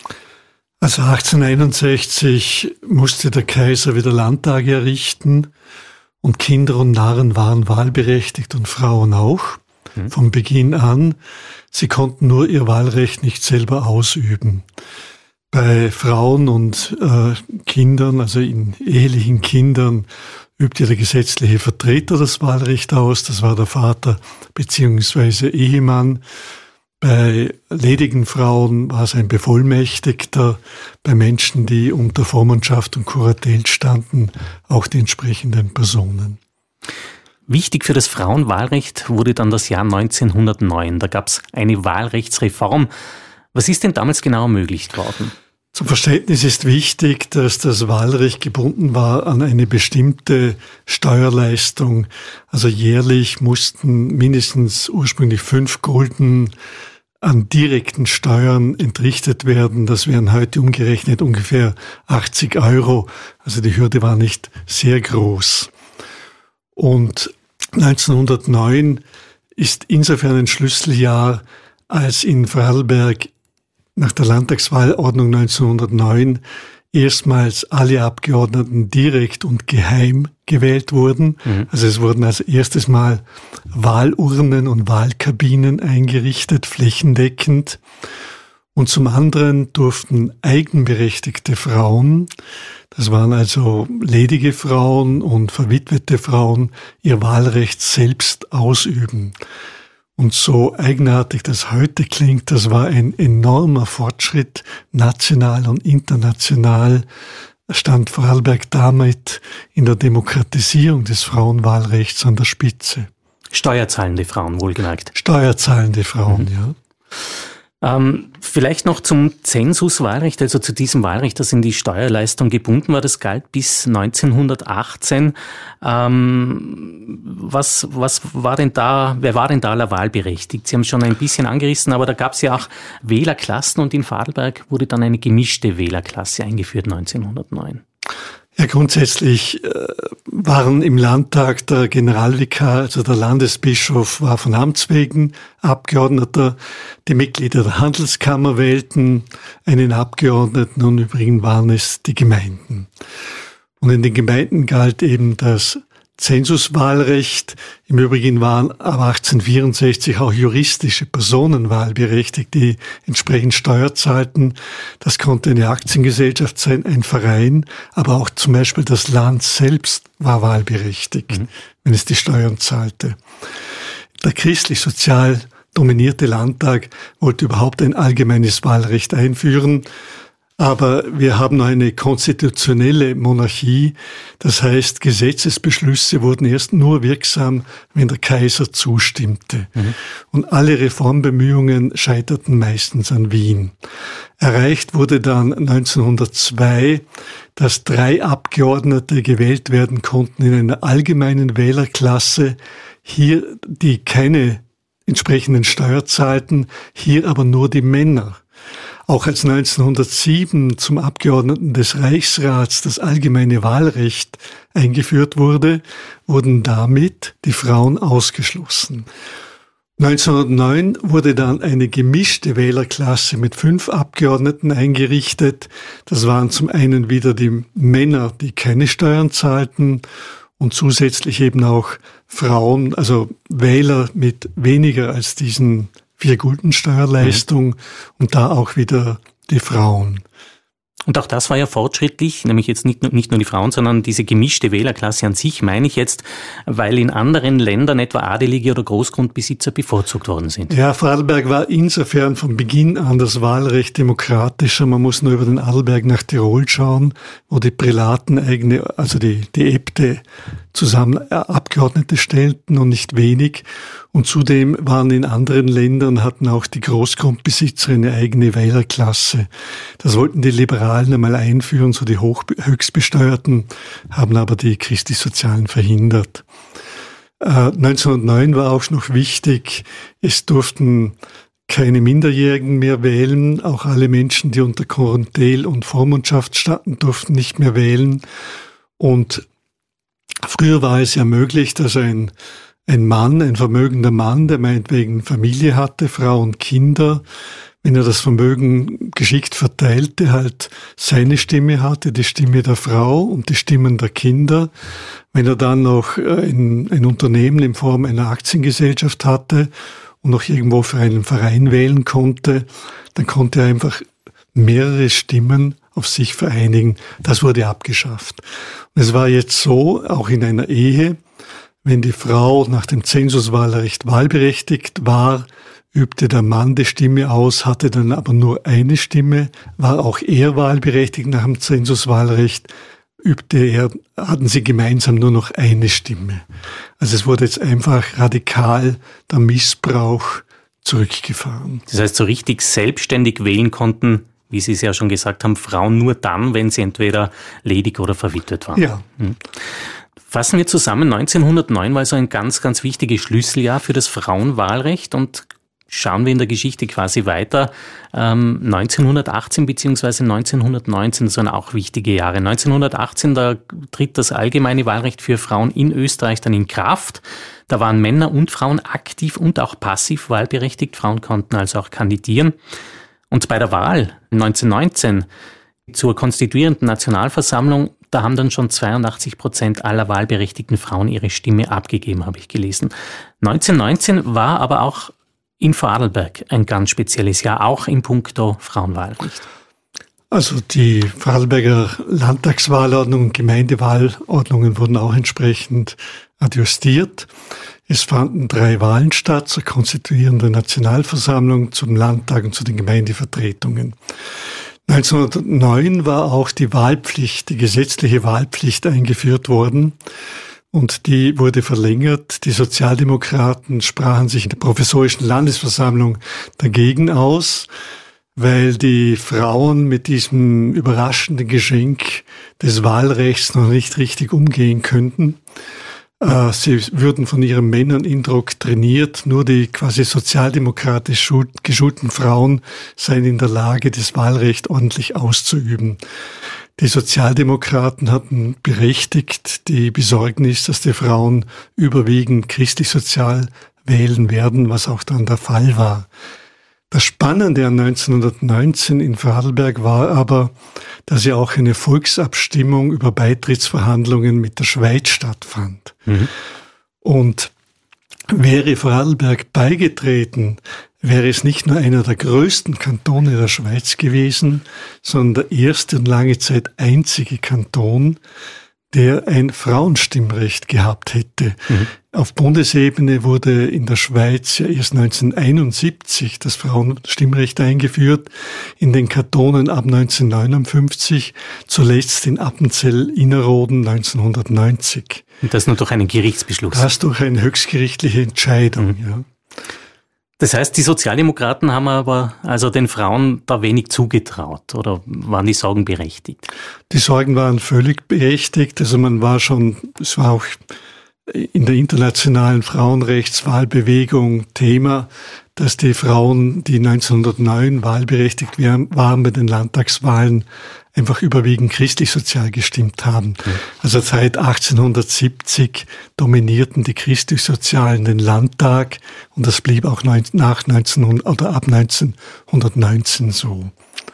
Also achtzehnhunderteinundsechzig musste der Kaiser wieder Landtage errichten und Kinder und Narren waren wahlberechtigt und Frauen auch. Hm. Von Beginn an. Sie konnten nur ihr Wahlrecht nicht selber ausüben. Bei Frauen und äh, Kindern, also in ehelichen Kindern, übte der gesetzliche Vertreter das Wahlrecht aus. Das war der Vater beziehungsweise Ehemann. Bei ledigen Frauen war es ein Bevollmächtigter. Bei Menschen, die unter Vormundschaft und Kuratel standen, auch die entsprechenden Personen. Wichtig für das Frauenwahlrecht wurde dann das Jahr neunzehnhundertneun. Da gab es eine Wahlrechtsreform. Was ist denn damals genau ermöglicht worden? Zum Verständnis ist wichtig, dass das Wahlrecht gebunden war an eine bestimmte Steuerleistung. Also jährlich mussten mindestens ursprünglich fünf Gulden an direkten Steuern entrichtet werden. Das wären heute umgerechnet ungefähr achtzig Euro. Also die Hürde war nicht sehr groß. Und neunzehnhundertneun ist insofern ein Schlüsseljahr, als in Vorarlberg nach der Landtagswahlordnung neunzehnhundertneun erstmals alle Abgeordneten direkt und geheim gewählt wurden. Mhm. Also es wurden als erstes Mal Wahlurnen und Wahlkabinen eingerichtet, flächendeckend. Und zum anderen durften eigenberechtigte Frauen, das waren also ledige Frauen und verwitwete Frauen, ihr Wahlrecht selbst ausüben. Und so eigenartig das heute klingt, das war ein enormer Fortschritt, national und international stand Vorarlberg damit in der Demokratisierung des Frauenwahlrechts an der Spitze. Steuerzahlende Frauen, wohlgemerkt. Steuerzahlende Frauen, mhm. ja. Ähm, vielleicht noch zum Zensuswahlrecht, also zu diesem Wahlrecht, das in die Steuerleistung gebunden war. Das galt bis neunzehnhundertachtzehn. Ähm, was, was war denn da, wer war denn da aller wahlberechtigt? Sie haben es schon ein bisschen angerissen, aber da gab es ja auch Wählerklassen und in Vorarlberg wurde dann eine gemischte Wählerklasse eingeführt neunzehnhundertneun. Ja, grundsätzlich äh, waren im Landtag der Generalvikar, also der Landesbischof, war von Amts wegen Abgeordneter. Die Mitglieder der Handelskammer wählten einen Abgeordneten und übrigens waren es die Gemeinden. Und in den Gemeinden galt eben das Zensuswahlrecht. Im Übrigen waren ab achtzehnhundertvierundsechzig auch juristische Personen wahlberechtigt, die entsprechend Steuer zahlten. Das konnte eine Aktiengesellschaft sein, ein Verein, aber auch zum Beispiel das Land selbst war wahlberechtigt, mhm. wenn es die Steuern zahlte. Der christlich-sozial dominierte Landtag wollte überhaupt ein allgemeines Wahlrecht einführen. Aber wir haben noch eine konstitutionelle Monarchie. Das heißt, Gesetzesbeschlüsse wurden erst nur wirksam, wenn der Kaiser zustimmte. Mhm. Und alle Reformbemühungen scheiterten meistens an Wien. Erreicht wurde dann neunzehnhundertzwei, dass drei Abgeordnete gewählt werden konnten in einer allgemeinen Wählerklasse. Hier, die keine entsprechenden Steuer zahlten, hier aber nur die Männer. Auch als neunzehnhundertsieben zum Abgeordneten des Reichsrats das allgemeine Wahlrecht eingeführt wurde, wurden damit die Frauen ausgeschlossen. neunzehnhundertneun wurde dann eine gemischte Wählerklasse mit fünf Abgeordneten eingerichtet. Das waren zum einen wieder die Männer, die keine Steuern zahlten, und zusätzlich eben auch Frauen, also Wähler mit weniger als diesen vier Gulden Steuerleistung mhm. und da auch wieder die Frauen. Und auch das war ja fortschrittlich, nämlich jetzt nicht nur, nicht nur die Frauen, sondern diese gemischte Wählerklasse an sich, meine ich jetzt, weil in anderen Ländern etwa Adelige oder Großgrundbesitzer bevorzugt worden sind. Ja, Vorarlberg war insofern von Beginn an das Wahlrecht demokratischer. Man muss nur über den Arlberg nach Tirol schauen, wo die Prälaten eigene, also die, die Äbte zusammen Abgeordnete stellten und nicht wenig. Und zudem waren in anderen Ländern, hatten auch die Großgrundbesitzer eine eigene Wählerklasse. Das wollten die Liberalen einmal einführen, so die hoch, Höchstbesteuerten, haben aber die Christlich-Sozialen verhindert. Äh, neunzehnhundertneun war auch noch wichtig, es durften keine Minderjährigen mehr wählen, auch alle Menschen, die unter Quarantäl und Vormundschaft standen, durften nicht mehr wählen. Und früher war es ja möglich, dass ein Ein Mann, ein vermögender Mann, der meinetwegen Familie hatte, Frau und Kinder, wenn er das Vermögen geschickt verteilte, halt seine Stimme hatte, die Stimme der Frau und die Stimmen der Kinder. Wenn er dann noch ein, ein Unternehmen in Form einer Aktiengesellschaft hatte und noch irgendwo für einen Verein wählen konnte, dann konnte er einfach mehrere Stimmen auf sich vereinigen. Das wurde abgeschafft. Und es war jetzt so, auch in einer Ehe, wenn die Frau nach dem Zensuswahlrecht wahlberechtigt war, übte der Mann die Stimme aus, hatte dann aber nur eine Stimme, war auch er wahlberechtigt nach dem Zensuswahlrecht, übte er, hatten sie gemeinsam nur noch eine Stimme. Also es wurde jetzt einfach radikal der Missbrauch zurückgefahren. Das heißt, so richtig selbstständig wählen konnten wie Sie es ja schon gesagt haben, Frauen nur dann, wenn sie entweder ledig oder verwitwet waren. Ja. Hm. Fassen wir zusammen, neunzehnhundertneun war also ein ganz, ganz wichtiges Schlüsseljahr für das Frauenwahlrecht und schauen wir in der Geschichte quasi weiter. Ähm, neunzehnhundertachtzehn bzw. neunzehnhundertneunzehn, das waren auch wichtige Jahre. neunzehnhundertachtzehn, da tritt das allgemeine Wahlrecht für Frauen in Österreich dann in Kraft. Da waren Männer und Frauen aktiv und auch passiv wahlberechtigt. Frauen konnten also auch kandidieren. Und bei der Wahl neunzehnhundertneunzehn zur konstituierenden Nationalversammlung, da haben dann schon zweiundachtzig Prozent aller wahlberechtigten Frauen ihre Stimme abgegeben, habe ich gelesen. neunzehnhundertneunzehn war aber auch in Vorarlberg ein ganz spezielles Jahr, auch in puncto Frauenwahlrecht. Also die Vorarlberger Landtagswahlordnung und Gemeindewahlordnungen wurden auch entsprechend adjustiert. Es fanden drei Wahlen statt, zur konstituierenden Nationalversammlung, zum Landtag und zu den Gemeindevertretungen. neunzehnhundertneun war auch die Wahlpflicht, die gesetzliche Wahlpflicht eingeführt worden. Und die wurde verlängert. Die Sozialdemokraten sprachen sich in der Professorischen Landesversammlung dagegen aus, weil die Frauen mit diesem überraschenden Geschenk des Wahlrechts noch nicht richtig umgehen könnten. Sie würden von ihren Männern indoktriniert, nur die quasi sozialdemokratisch geschulten Frauen seien in der Lage, das Wahlrecht ordentlich auszuüben. Die Sozialdemokraten hatten berechtigt die Besorgnis, dass die Frauen überwiegend christlich-sozial wählen werden, was auch dann der Fall war. Das Spannende an neunzehnhundertneunzehn in Vorarlberg war aber, dass ja auch eine Volksabstimmung über Beitrittsverhandlungen mit der Schweiz stattfand. Mhm. Und wäre Vorarlberg beigetreten, wäre es nicht nur einer der größten Kantone der Schweiz gewesen, sondern der erste und lange Zeit einzige Kanton, der ein Frauenstimmrecht gehabt hätte. Mhm. Auf Bundesebene wurde in der Schweiz ja erst neunzehnhunderteinundsiebzig das Frauenstimmrecht eingeführt, in den Kantonen ab neunzehnhundertneunundfünfzig, zuletzt in Appenzell-Innerrhoden neunzehnhundertneunzig. Und das nur durch einen Gerichtsbeschluss? Das durch eine höchstgerichtliche Entscheidung, mhm. ja. Das heißt, die Sozialdemokraten haben aber also den Frauen da wenig zugetraut, oder waren die Sorgen berechtigt? Die Sorgen waren völlig berechtigt. Also man war schon, es war auch in der internationalen Frauenrechtswahlbewegung Thema, dass die Frauen, die neunzehnhundertneun wahlberechtigt waren bei den Landtagswahlen, einfach überwiegend christlich-sozial gestimmt haben. Mhm. Also seit achtzehnhundertsiebzig dominierten die christlich-sozialen den Landtag und das blieb auch nach neunzehnhundert oder ab neunzehnhundertneunzehn so.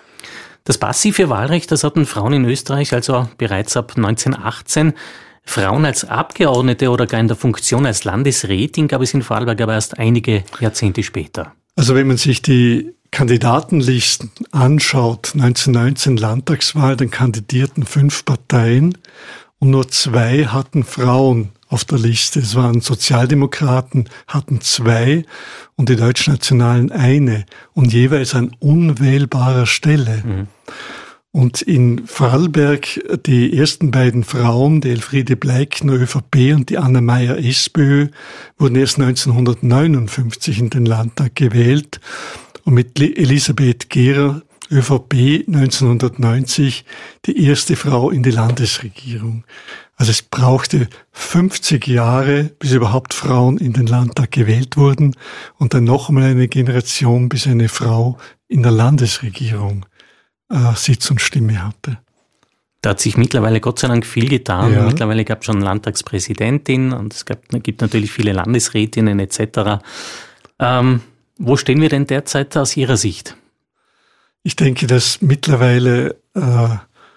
Das passive Wahlrecht, das hatten Frauen in Österreich also bereits ab neunzehnhundertachtzehn. Frauen als Abgeordnete oder gar in der Funktion als Landesrätin gab es in Vorarlberg aber erst einige Jahrzehnte später. Also wenn man sich die Kandidatenlisten anschaut, neunzehnhundertneunzehn Landtagswahl, dann kandidierten fünf Parteien und nur zwei hatten Frauen auf der Liste. Es waren Sozialdemokraten, hatten zwei und die Deutschnationalen eine und jeweils an unwählbarer Stelle. Mhm. Und in Vorarlberg die ersten beiden Frauen, die Elfriede Bleikner, ÖVP, und die Anna Meyer, SPÖ, wurden erst neunzehnhundertneunundfünfzig in den Landtag gewählt. Und mit Elisabeth Gehrer, ÖVP, neunzehnhundertneunzig die erste Frau in die Landesregierung. Also es brauchte fünfzig Jahre, bis überhaupt Frauen in den Landtag gewählt wurden und dann noch einmal eine Generation, bis eine Frau in der Landesregierung äh, Sitz und Stimme hatte. Da hat sich mittlerweile Gott sei Dank viel getan. Ja. Mittlerweile gab es schon Landtagspräsidentin und es gab, gibt natürlich viele Landesrätinnen et cetera. Ähm, wo stehen wir denn derzeit aus Ihrer Sicht? Ich denke, dass mittlerweile äh,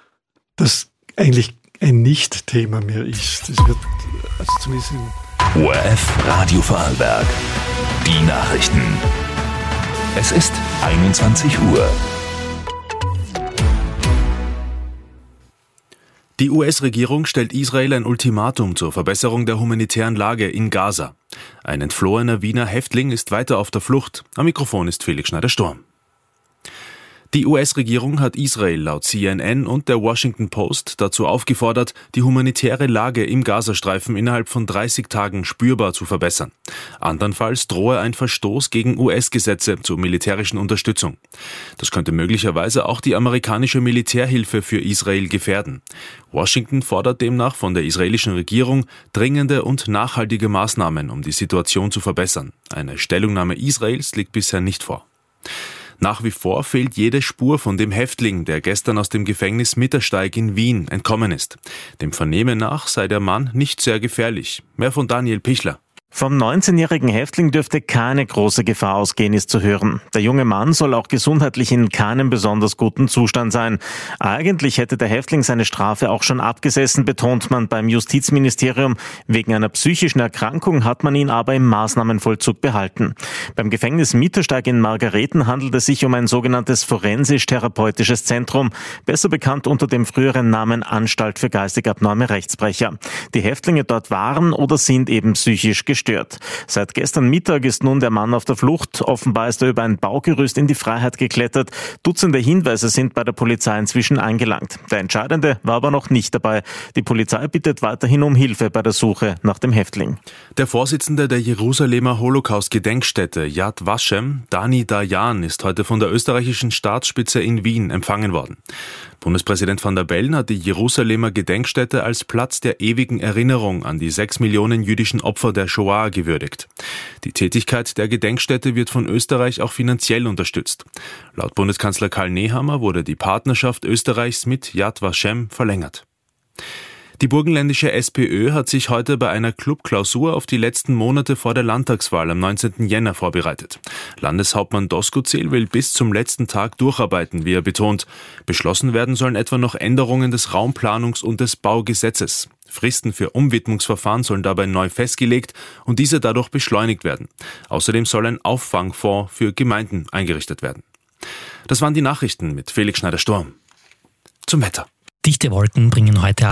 das eigentlich ein Nicht-Thema mehr ist. Es wird also zumindest in O R F Radio Vorarlberg. Die Nachrichten. Es ist einundzwanzig Uhr. Die U S-Regierung stellt Israel ein Ultimatum zur Verbesserung der humanitären Lage in Gaza. Ein entflohener Wiener Häftling ist weiter auf der Flucht. Am Mikrofon ist Felix Schneider-Sturm. Die U S-Regierung hat Israel laut C N N und der Washington Post dazu aufgefordert, die humanitäre Lage im Gazastreifen innerhalb von dreißig Tagen spürbar zu verbessern. Andernfalls drohe ein Verstoß gegen U S-Gesetze zur militärischen Unterstützung. Das könnte möglicherweise auch die amerikanische Militärhilfe für Israel gefährden. Washington fordert demnach von der israelischen Regierung dringende und nachhaltige Maßnahmen, um die Situation zu verbessern. Eine Stellungnahme Israels liegt bisher nicht vor. Nach wie vor fehlt jede Spur von dem Häftling, der gestern aus dem Gefängnis Mittersteig in Wien entkommen ist. Dem Vernehmen nach sei der Mann nicht sehr gefährlich. Mehr von Daniel Pichler. Vom neunzehnjährigen Häftling dürfte keine große Gefahr ausgehen, ist zu hören. Der junge Mann soll auch gesundheitlich in keinem besonders guten Zustand sein. Eigentlich hätte der Häftling seine Strafe auch schon abgesessen, betont man beim Justizministerium. Wegen einer psychischen Erkrankung hat man ihn aber im Maßnahmenvollzug behalten. Beim Gefängnis Mittersteig in Margareten handelt es sich um ein sogenanntes forensisch-therapeutisches Zentrum, besser bekannt unter dem früheren Namen Anstalt für geistig abnorme Rechtsbrecher. Die Häftlinge dort waren oder sind eben psychisch gestört. Gestört. Seit gestern Mittag ist nun der Mann auf der Flucht. Offenbar ist er über ein Baugerüst in die Freiheit geklettert. Dutzende Hinweise sind bei der Polizei inzwischen eingelangt. Der Entscheidende war aber noch nicht dabei. Die Polizei bittet weiterhin um Hilfe bei der Suche nach dem Häftling. Der Vorsitzende der Jerusalemer Holocaust-Gedenkstätte Yad Vashem, Dani Dayan, ist heute von der österreichischen Staatsspitze in Wien empfangen worden. Bundespräsident Van der Bellen hat die Jerusalemer Gedenkstätte als Platz der ewigen Erinnerung an die sechs Millionen jüdischen Opfer der Shoah gewürdigt. Die Tätigkeit der Gedenkstätte wird von Österreich auch finanziell unterstützt. Laut Bundeskanzler Karl Nehammer wurde die Partnerschaft Österreichs mit Yad Vashem verlängert. Die burgenländische SPÖ hat sich heute bei einer Clubklausur auf die letzten Monate vor der Landtagswahl am neunzehnten Jänner vorbereitet. Landeshauptmann Doskozil will bis zum letzten Tag durcharbeiten, wie er betont. Beschlossen werden sollen etwa noch Änderungen des Raumplanungs- und des Baugesetzes. Fristen für Umwidmungsverfahren sollen dabei neu festgelegt und diese dadurch beschleunigt werden. Außerdem soll ein Auffangfonds für Gemeinden eingerichtet werden. Das waren die Nachrichten mit Felix Schneider-Sturm. Zum Wetter. Dichte Wolken bringen heute